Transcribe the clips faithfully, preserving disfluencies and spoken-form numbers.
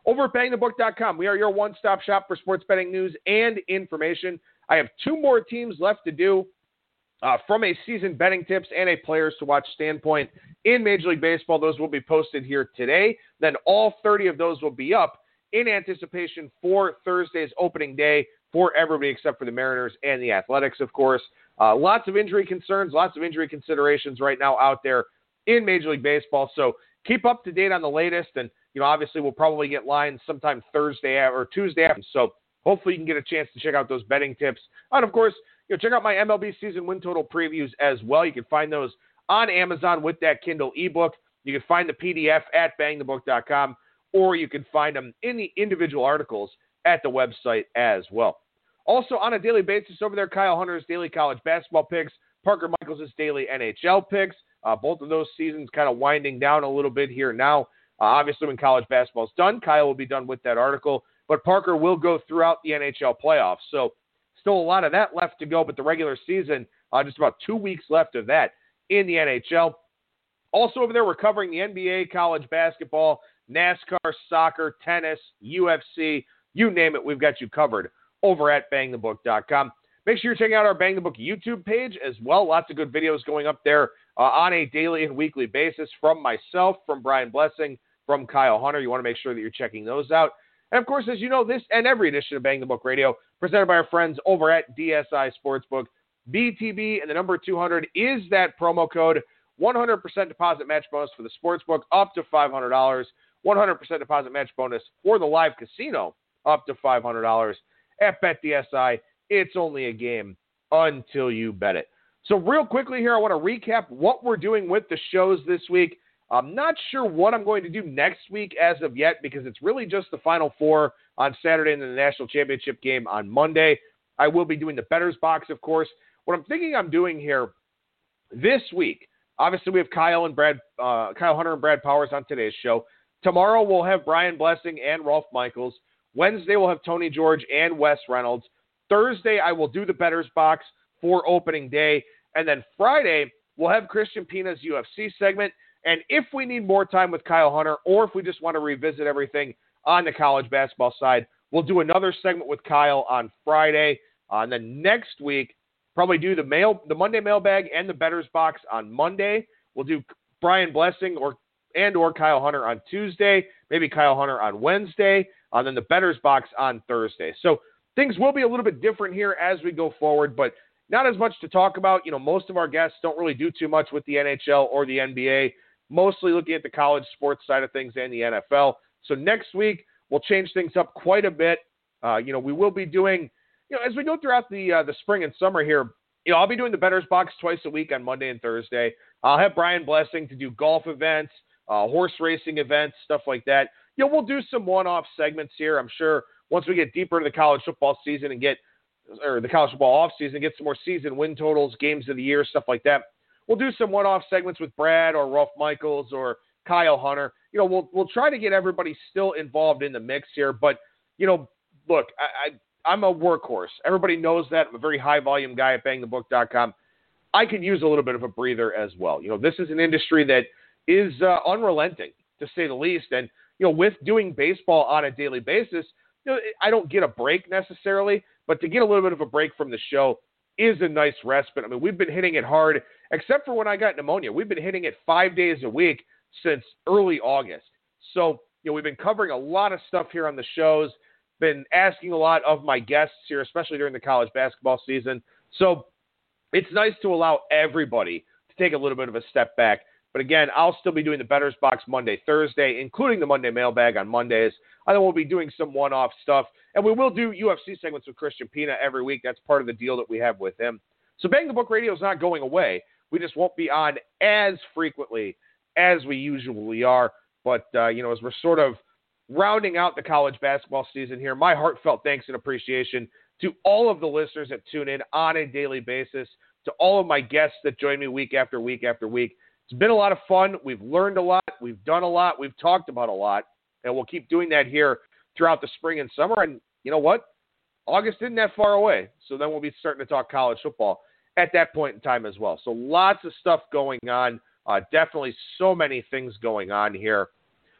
over at bang the book dot com. We are your one-stop shop for sports betting news and information. I have two more teams left to do uh, from a season betting tips and a players to watch standpoint in Major League Baseball. Those will be posted here today. Then all thirty of those will be up in anticipation for Thursday's opening day for everybody except for the Mariners and the Athletics, of course. Uh, lots of injury concerns, lots of injury considerations right now out there in Major League Baseball. So keep up to date on the latest. And, you know, obviously we'll probably get lines sometime Thursday or Tuesday after. So hopefully you can get a chance to check out those betting tips. And, of course, you know, check out my M L B season win total previews as well. You can find those on Amazon with that Kindle ebook. You can find the P D F at bang the book dot com, or you can find them in the individual articles at the website as well. Also on a daily basis over there, Kyle Hunter's daily college basketball picks, Parker Michaels' daily N H L picks. Uh, both of those seasons kind of winding down a little bit here now. Uh, obviously, when college basketball is done, Kyle will be done with that article, but Parker will go throughout the N H L playoffs. So still a lot of that left to go, but the regular season, uh, just about two weeks left of that in the N H L. Also over there, we're covering the N B A, college basketball, NASCAR, soccer, tennis, U F C, you name it, we've got you covered over at bang the book dot com. Make sure you're checking out our Bang the Book YouTube page as well. Lots of good videos going up there uh, on a daily and weekly basis from myself, from Brian Blessing, from Kyle Hunter. You want to make sure that you're checking those out. And, of course, as you know, this and every edition of Bang the Book Radio presented by our friends over at D S I Sportsbook. B T B and the number two hundred is that promo code. one hundred percent deposit match bonus for the Sportsbook up to five hundred dollars. one hundred percent deposit match bonus for the live casino up to five hundred dollars. At BetDSI, it's only a game until you bet it. So real quickly here, I want to recap what we're doing with the shows this week. I'm not sure what I'm going to do next week as of yet because it's really just the Final Four on Saturday and then the National Championship game on Monday. I will be doing the Bettor's Box, of course. What I'm thinking I'm doing here this week, obviously we have Kyle and Brad, uh, Kyle Hunter and Brad Powers on today's show. Tomorrow we'll have Brian Blessing and Rolf Michaels. Wednesday we'll have Tony George and Wes Reynolds. Thursday I will do the Bettor's Box for opening day. And then Friday we'll have Christian Pina's U F C segment. And if we need more time with Kyle Hunter or if we just want to revisit everything on the college basketball side, we'll do another segment with Kyle on Friday. Uh, and then next week, probably do the mail, the Monday mailbag and the Bettor's Box on Monday. We'll do Brian Blessing or and or Kyle Hunter on Tuesday, maybe Kyle Hunter on Wednesday, and then the Bettor's Box on Thursday. So things will be a little bit different here as we go forward, but not as much to talk about. You know, most of our guests don't really do too much with the N H L or the N B A, mostly looking at the college sports side of things and the N F L. So next week, we'll change things up quite a bit. Uh, you know, we will be doing, you know, as we go throughout the uh, the spring and summer here, you know, I'll be doing the Bettor's Box twice a week on Monday and Thursday. I'll have Brian Blessing to do golf events, uh, horse racing events, stuff like that. You know, we'll do some one-off segments here. I'm sure once we get deeper into the college football season and get, or the college football off season, get some more season win totals, games of the year, stuff like that. We'll do some one-off segments with Brad or Rolf Michaels or Kyle Hunter. You know, we'll we'll try to get everybody still involved in the mix here. But, you know, look, I, I, I'm a workhorse. Everybody knows that. I'm a very high-volume guy at bang the book dot com. I could use a little bit of a breather as well. You know, this is an industry that is uh, unrelenting, to say the least. And, you know, with doing baseball on a daily basis, you know, I don't get a break necessarily, but to get a little bit of a break from the show is a nice respite. I mean, we've been hitting it hard, except for when I got pneumonia. We've been hitting it five days a week since early August. So, you know, we've been covering a lot of stuff here on the shows, been asking a lot of my guests here, especially during the college basketball season. So it's nice to allow everybody to take a little bit of a step back. But again, I'll still be doing the Bettor's Box Monday, Thursday, including the Monday mailbag on Mondays. I know we'll be doing some one-off stuff. And we will do U F C segments with Christian Pina every week. That's part of the deal that we have with him. So Bang the Book Radio is not going away. We just won't be on as frequently as we usually are. But, uh, you know, as we're sort of rounding out the college basketball season here, my heartfelt thanks and appreciation to all of the listeners that tune in on a daily basis, to all of my guests that join me week after week after week. It's been a lot of fun. We've learned a lot. We've done a lot. We've talked about a lot. And we'll keep doing that here throughout the spring and summer. And you know what? August isn't that far away. So then we'll be starting to talk college football at that point in time as well. So lots of stuff going on. Uh, definitely so many things going on here.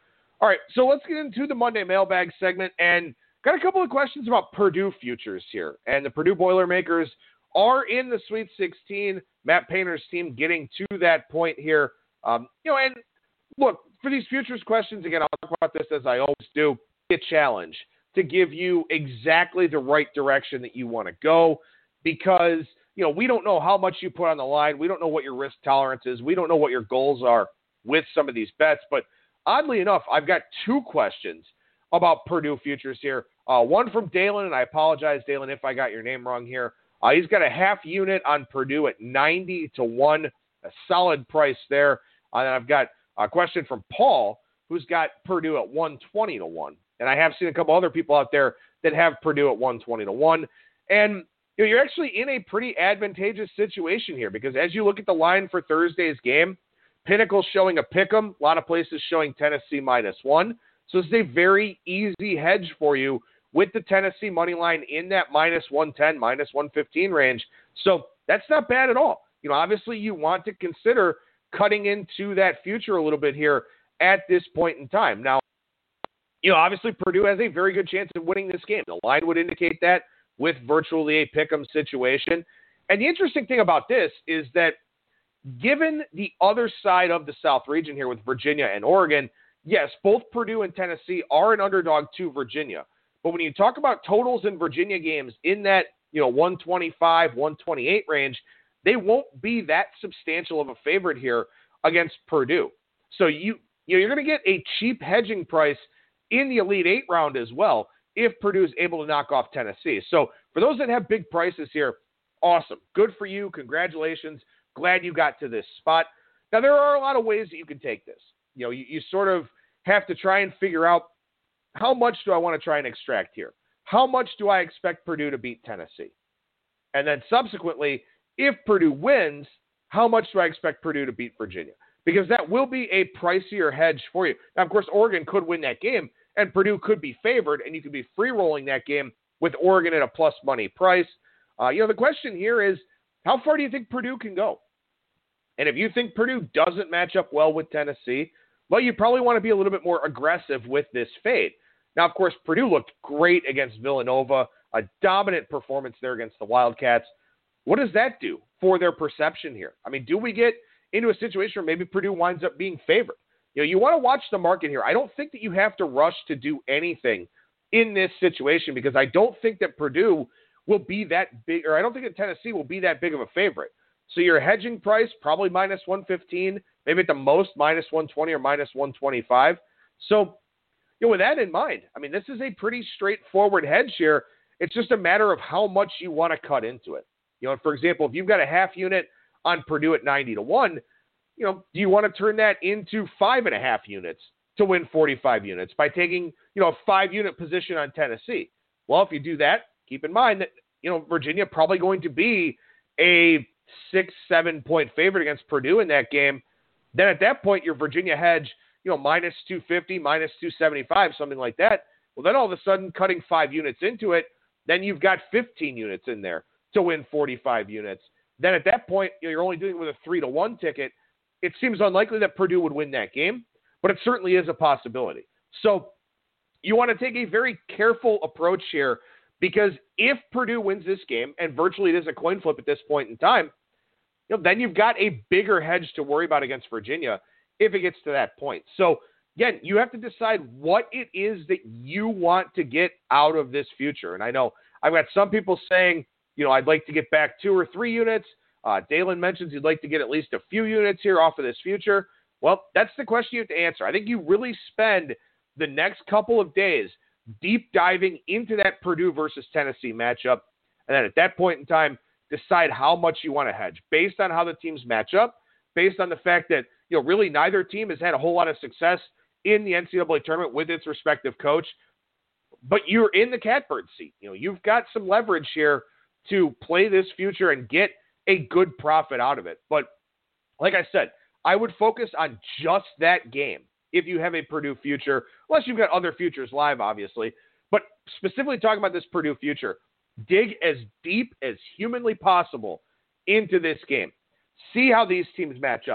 All right, so let's get into the Monday mailbag segment, and got a couple of questions about Purdue futures here. And the Purdue Boilermakers are in the Sweet sixteen. Matt Painter's team getting to that point here. Um, you know, and look, for these futures questions, again, I'll talk about this as I always do, a challenge to give you exactly the right direction that you want to go, because, you know, we don't know how much you put on the line. We don't know what your risk tolerance is. We don't know what your goals are with some of these bets. But oddly enough, I've got two questions about Purdue futures here. Uh, one from Dalen, and I apologize, Dalen, if I got your name wrong here. Uh, he's got a half unit on Purdue at ninety to one, a solid price there. Uh, and I've got a question from Paul, who's got Purdue at one twenty to one. And I have seen a couple other people out there that have Purdue at one twenty to one. And you know, you're actually in a pretty advantageous situation here, because as you look at the line for Thursday's game, Pinnacle's showing a pick'em. A lot of places showing Tennessee minus one. So this is a very easy hedge for you with the Tennessee money line in that minus one ten, minus one fifteen range. So that's not bad at all. You know, obviously you want to consider cutting into that future a little bit here at this point in time. Now, you know, obviously Purdue has a very good chance of winning this game. The line would indicate that with virtually a pick'em situation. And the interesting thing about this is that given the other side of the South region here with Virginia and Oregon, yes, both Purdue and Tennessee are an underdog to Virginia. But when you talk about totals in Virginia games in that, you know, one twenty-five, one twenty-eight range, they won't be that substantial of a favorite here against Purdue. So you, you know, you're going to get a cheap hedging price in the Elite Eight round as well if Purdue is able to knock off Tennessee. So for those that have big prices here, awesome. Good for you. Congratulations. Glad you got to this spot. Now, there are a lot of ways that you can take this. You know, you, you sort of have to try and figure out, how much do I want to try and extract here? How much do I expect Purdue to beat Tennessee? And then subsequently, if Purdue wins, how much do I expect Purdue to beat Virginia? Because that will be a pricier hedge for you. Now, of course, Oregon could win that game, and Purdue could be favored, and you could be free-rolling that game with Oregon at a plus money price. Uh, you know, the question here is, how far do you think Purdue can go? And if you think Purdue doesn't match up well with Tennessee, well, you probably want to be a little bit more aggressive with this fade. Now, of course, Purdue looked great against Villanova, a dominant performance there against the Wildcats. What does that do for their perception here? I mean, do we get into a situation where maybe Purdue winds up being favored? You know, you want to watch the market here. I don't think that you have to rush to do anything in this situation, because I don't think that Purdue will be that big, or I don't think that Tennessee will be that big of a favorite. So your hedging price, probably minus one fifteen, maybe at the most minus one twenty or minus one twenty-five. So, you know, with that in mind, I mean, this is a pretty straightforward hedge here. It's just a matter of how much you want to cut into it. You know, for example, if you've got a half unit on Purdue at ninety to one, you know, do you want to turn that into five and a half units to win forty-five units by taking, you know, a five unit position on Tennessee? Well, if you do that, keep in mind that, you know, Virginia probably going to be a six, seven point favorite against Purdue in that game. Then at that point, your Virginia hedge, you know, minus two fifty, minus two seventy-five, something like that. Well, then all of a sudden cutting five units into it, then you've got fifteen units in there to win forty-five units. Then at that point, you know, you're only dealing with a three to one ticket. It seems unlikely that Purdue would win that game, but it certainly is a possibility. So you want to take a very careful approach here, because if Purdue wins this game, and virtually it is a coin flip at this point in time, you know, then you've got a bigger hedge to worry about against Virginia if it gets to that point. So again, you have to decide what it is that you want to get out of this future. And I know I've got some people saying, you know, I'd like to get back two or three units. Uh, Dalen mentions he'd like to get at least a few units here off of this future. Well, that's the question you have to answer. I think you really spend the next couple of days deep diving into that Purdue versus Tennessee matchup. And then at that point in time, decide how much you want to hedge based on how the teams match up, based on the fact that, you know, really neither team has had a whole lot of success in the N C double A tournament with its respective coach. But you're in the catbird seat. You know, you've got some leverage here to play this future and get a good profit out of it. But like I said, I would focus on just that game if you have a Purdue future, unless you've got other futures live, obviously. But specifically talking about this Purdue future, dig as deep as humanly possible into this game. See how these teams match up.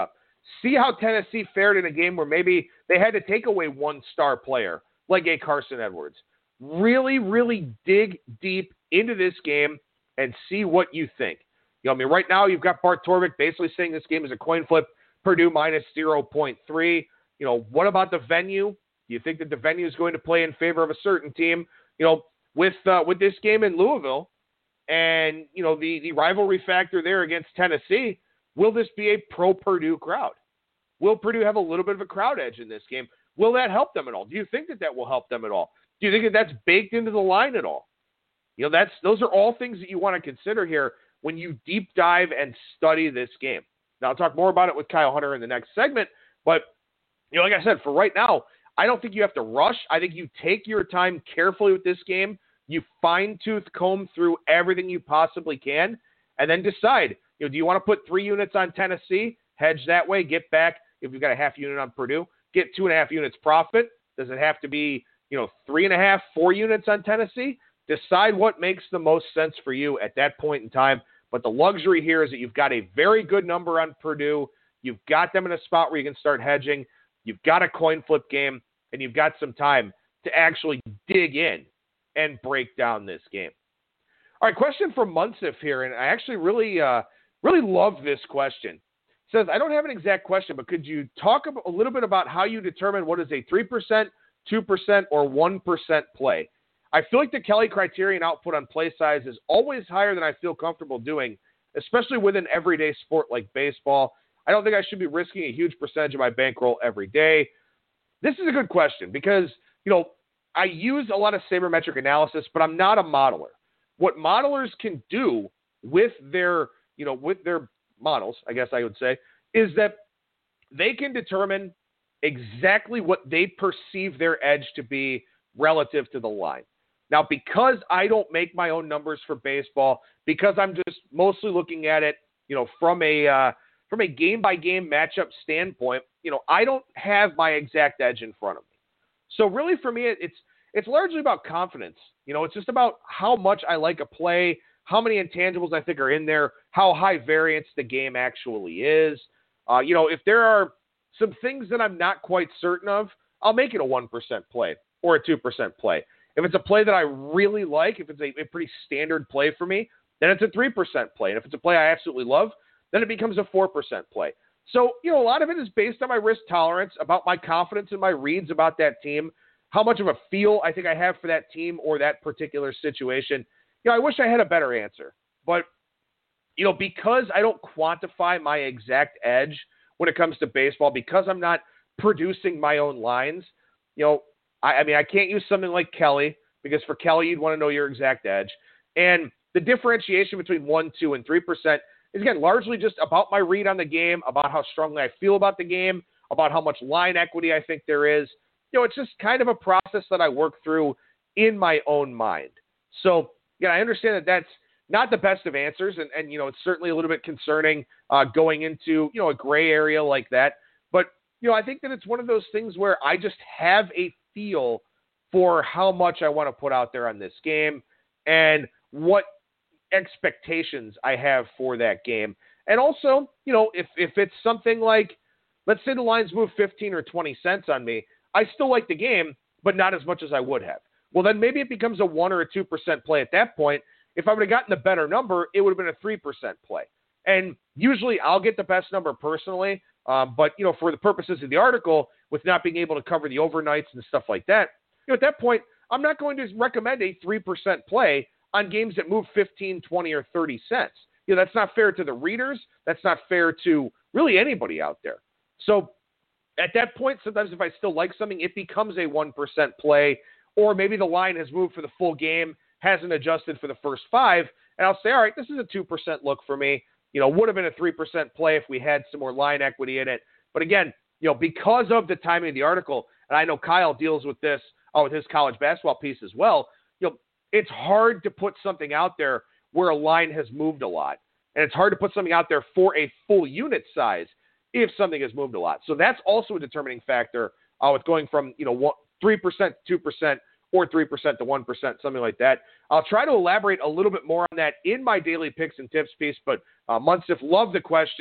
See how Tennessee fared in a game where maybe they had to take away one star player like a Carson Edwards. Really, really dig deep into this game and see what you think. You know, I mean, right now you've got Bart Torvik basically saying this game is a coin flip, Purdue minus zero point three. You know, what about the venue? Do you think that the venue is going to play in favor of a certain team? You know, with uh, with this game in Louisville and, you know, the, the rivalry factor there against Tennessee, will this be a pro-Purdue crowd? Will Purdue have a little bit of a crowd edge in this game? Will that help them at all? Do you think that that will help them at all? Do you think that that's baked into the line at all? You know, that's those are all things that you want to consider here when you deep dive and study this game. Now, I'll talk more about it with Kyle Hunter in the next segment, but, you know, like I said, for right now, I don't think you have to rush. I think you take your time carefully with this game. You fine-tooth comb through everything you possibly can, and then decide, you know, do you want to put three units on Tennessee, hedge that way, get back, if you've got a half unit on Purdue, get two and a half units profit? Does it have to be, you know, three and a half, four units on Tennessee? Decide what makes the most sense for you at that point in time. But the luxury here is that you've got a very good number on Purdue. You've got them in a spot where you can start hedging. You've got a coin flip game, and you've got some time to actually dig in and break down this game. All right, question from Munsif here, and I actually really, uh, really love this question. It says, I don't have an exact question, but could you talk a little bit about how you determine what is a three percent, two percent, or one percent play? I feel like the Kelly criterion output on play size is always higher than I feel comfortable doing, especially with an everyday sport like baseball. I don't think I should be risking a huge percentage of my bankroll every day. This is a good question because, you know, I use a lot of sabermetric analysis, but I'm not a modeler. What modelers can do with their, you know, with their models, I guess I would say, is that they can determine exactly what they perceive their edge to be relative to the line. Now, because I don't make my own numbers for baseball, because I'm just mostly looking at it, you know, from a uh, from a game-by-game matchup standpoint, you know, I don't have my exact edge in front of me. So really for me, it's it's largely about confidence. You know, it's just about how much I like a play, how many intangibles I think are in there, how high variance the game actually is. Uh, you know, if there are some things that I'm not quite certain of, I'll make it a one percent play or a two percent play. If it's a play that I really like, if it's a, a pretty standard play for me, then it's a three percent play. And if it's a play I absolutely love, then it becomes a four percent play. So, you know, a lot of it is based on my risk tolerance, about my confidence in my reads about that team, how much of a feel I think I have for that team or that particular situation. You know, I wish I had a better answer. But, you know, because I don't quantify my exact edge when it comes to baseball, because I'm not producing my own lines, you know, I, I mean, I can't use something like Kelly, because for Kelly, you'd want to know your exact edge. And the differentiation between one, two, and three percent is, again, largely just about my read on the game, about how strongly I feel about the game, about how much line equity I think there is. You know, it's just kind of a process that I work through in my own mind. So, yeah, I understand that that's not the best of answers, and, and you know, it's certainly a little bit concerning uh, going into, you know, a gray area like that. But, you know, I think that it's one of those things where I just have a feel for how much I want to put out there on this game and what expectations I have for that game. And also, you know, if, if it's something like, let's say the lines move fifteen or twenty cents on me, I still like the game, but not as much as I would have. Well, then maybe it becomes a one or a two percent play at that point. If I would have gotten the better number, it would have been a three percent play. And usually I'll get the best number personally. Um, but, you know, for the purposes of the article, with not being able to cover the overnights and stuff like that, you know, at that point, I'm not going to recommend a three percent play on games that move fifteen, twenty, or thirty cents. You know, that's not fair to the readers. That's not fair to really anybody out there. So at that point, sometimes if I still like something, it becomes a one percent play, or maybe the line has moved for the full game, hasn't adjusted for the first five, and I'll say, all right, this is a two percent look for me. You know, would have been a three percent play if we had some more line equity in it. But again, you know, because of the timing of the article, and I know Kyle deals with this uh, with his college basketball piece as well, you know, it's hard to put something out there where a line has moved a lot. And it's hard to put something out there for a full unit size if something has moved a lot. So that's also a determining factor uh, with going from, you know, one, three percent to two percent or three percent to one percent, something like that. I'll try to elaborate a little bit more on that in my daily picks and tips piece, but uh, Munsif, love the question.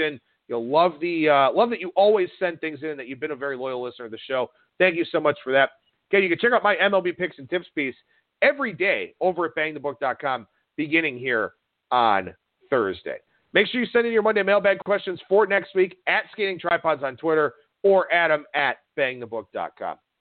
You'll love the uh, love that you always send things in, that you've been a very loyal listener of the show. Thank you so much for that. Okay, you can check out my M L B picks and tips piece every day over at bang the book dot com, beginning here on Thursday. Make sure you send in your Monday mailbag questions for next week at Skating Tripods on Twitter or Adam at bang the book dot com.